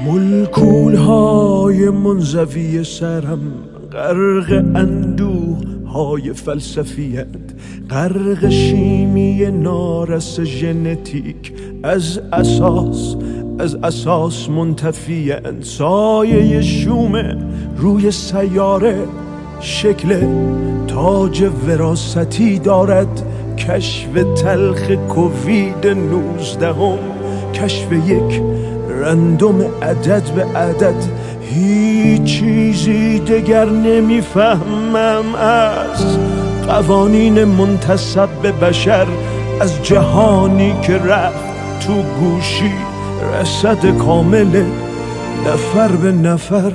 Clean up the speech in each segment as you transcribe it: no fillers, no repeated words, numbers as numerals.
ملکولهای منزوی سرم غرق اندوه های فلسفیت، غرق شیمی نارس ژنتیک، از اساس منتفی‌اند. سایه شوم روی سیاره شکل تاج وراثتی دارد. کشف تلخ کووید 19، کشف یک رندوم عدد به عدد. هیچ چیزی دگر نمیفهمم از قوانین منتسب به بشر، از جهانی که رفت تو گوشی، رصد کامل نفر به نفر.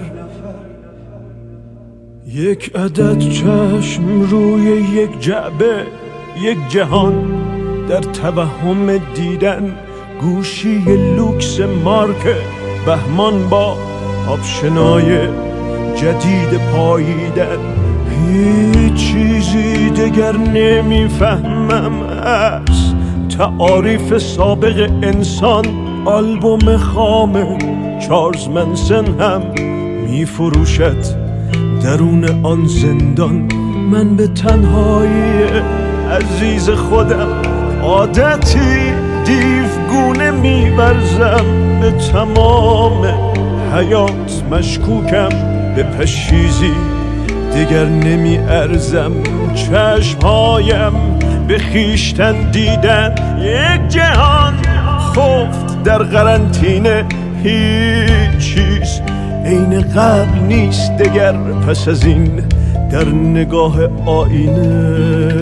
یک عدد چشم روی یک جعبه، یک جهان در توهم دیدن. گوشی لوکس مارک بهمان با آپشنای جدید پاییدن. هیچ چیزی دگر نمیفهمم از تعاریف سابق انسان. آلبوم خام چارلز منسن هم میفروشد درون آن زندان. من به تنهایی عزیز خودم عادتی دیوگونه می‌ورزم. به تمام حیات مشکوکم، به پشیزی دیگر نمی‌ارزم. چشمهایم به خویشتن دیدن، یک جهان خفت در قرنطینه. هیچ چیز عین قبل نیست دگر پس از این در نگاه آینه.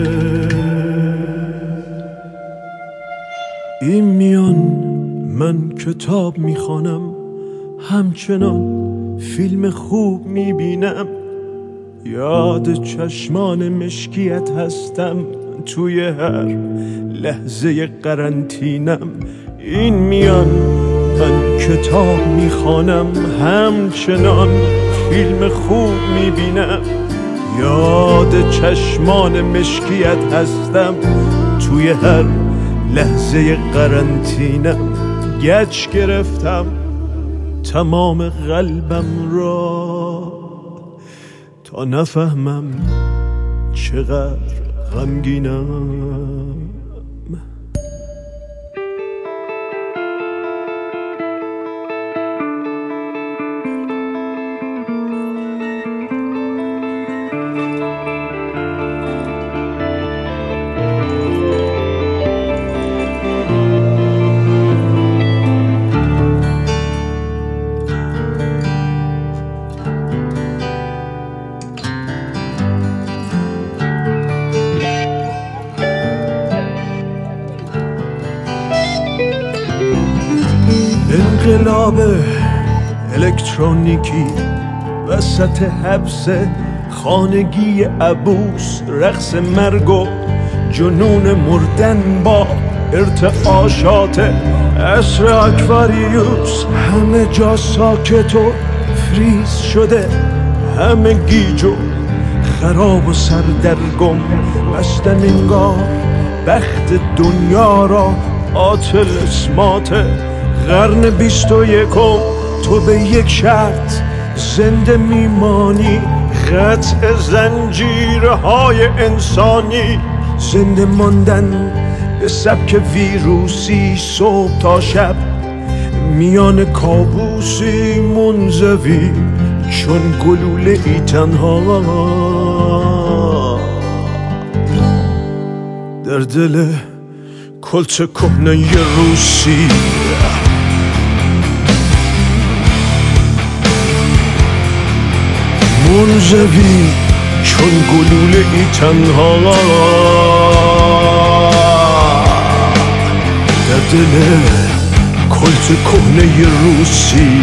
این میان من کتاب میخوانم، همچنان فیلم خوب میبینم. یاد چشمان مشکیت هستم توی هر لحظه قرنطینم. این میان من کتاب میخوانم، همچنان فیلم خوب میبینم. یاد چشمان مشکیت هستم توی هر لحظه قرنطینم. گچ گرفتم تمام قلبم را تا نفهمم چقدر غمگینم. انقلاب الکترونیکی وسط حبس خانگی عبوس، رقص مرگ و جنون مردن با ارتعاشات عصر اکواریوس. همه جا ساکت و فریز شده، همه گیج و خراب و سردرگم. بستن انگار بخت دنیا را آتل اسمات قرن 21. تو به یک شرط زنده میمانی، قطع زنجیرهای انسانی. زنده ماندن به سبک ویروسی، صبح تا شب میان کابوسی منزوی چون گلوله ای تنها در دل کلت کهنه روسی. منزوی چون گلوله ای تنها در دل کلت کهنه روسی.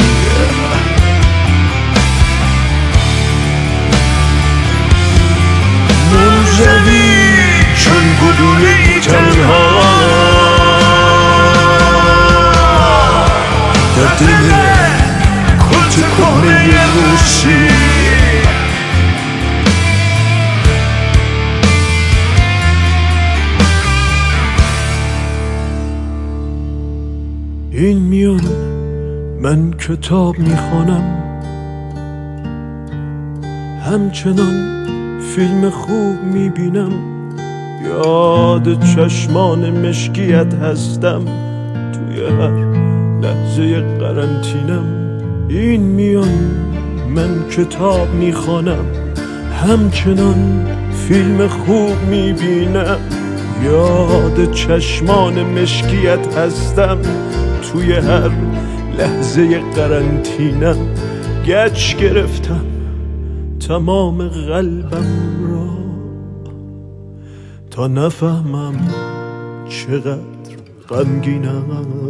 منزوی چون گلوله ای تنها در دل کلت کهنه روسی. این میان من کتاب میخوانم، همچنان فیلم خوب میبینم، یاد چشمان مشکیت هستم توی هر لحظه قرنطینم. این میان من کتاب میخوانم، همچنان فیلم خوب میبینم، یاد چشمان مشکیت هستم توی هر لحظه قرنطینم. گچ گرفتم تمام قلبم را تا نفهمم چقدر غمگینم.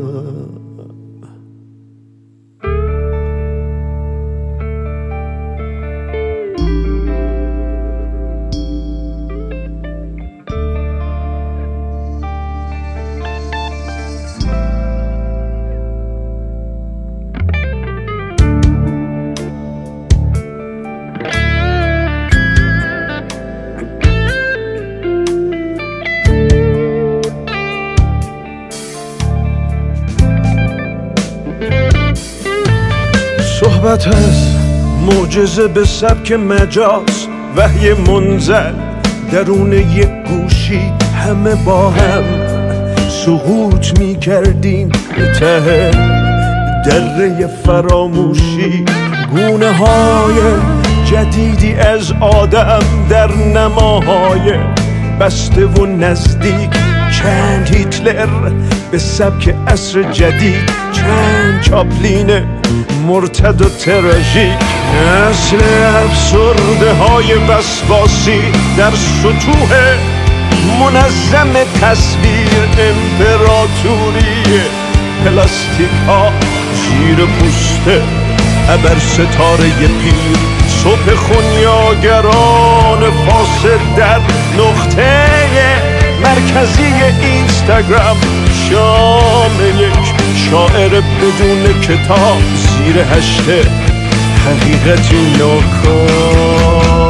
صحبت از معجزه به سبک مجاز، وحی منزل درون یک گوشی، همه با هم سقوط می کردیم به ته دره فراموشی. گونه های جدیدی از آدم در نماهای بسته و نزدیک، چند هیتلر به سبک عصر جدید، چند چاپلین مرتد و تراژیک. نسل افسرده های وسواسی در سطوح منظم تصویر، امپراتوری پلاستیک ها زیر پوست ابر ستاره پیر. صبح خونیاگران فاسد در نقطه مرکزی اینستاگرام، شام یک شاعر بدون کتاب زیر هشته حقیقتی ناکام.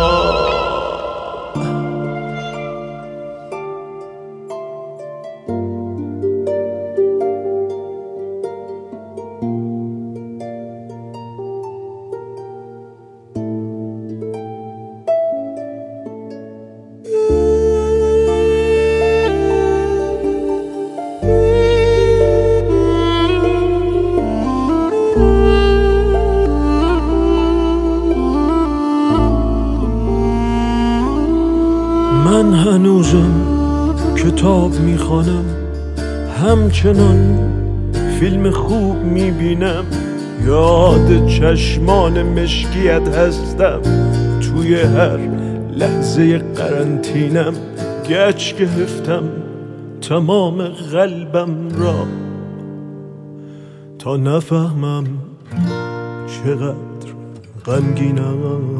من هنوزم کتاب میخوانم، همچنان فیلم خوب میبینم، یاد چشمان مشکیت هستم توی هر لحظه قرنطینم. گچ گرفتم تمام قلبم را تا نفهمم چقدر غمگینم.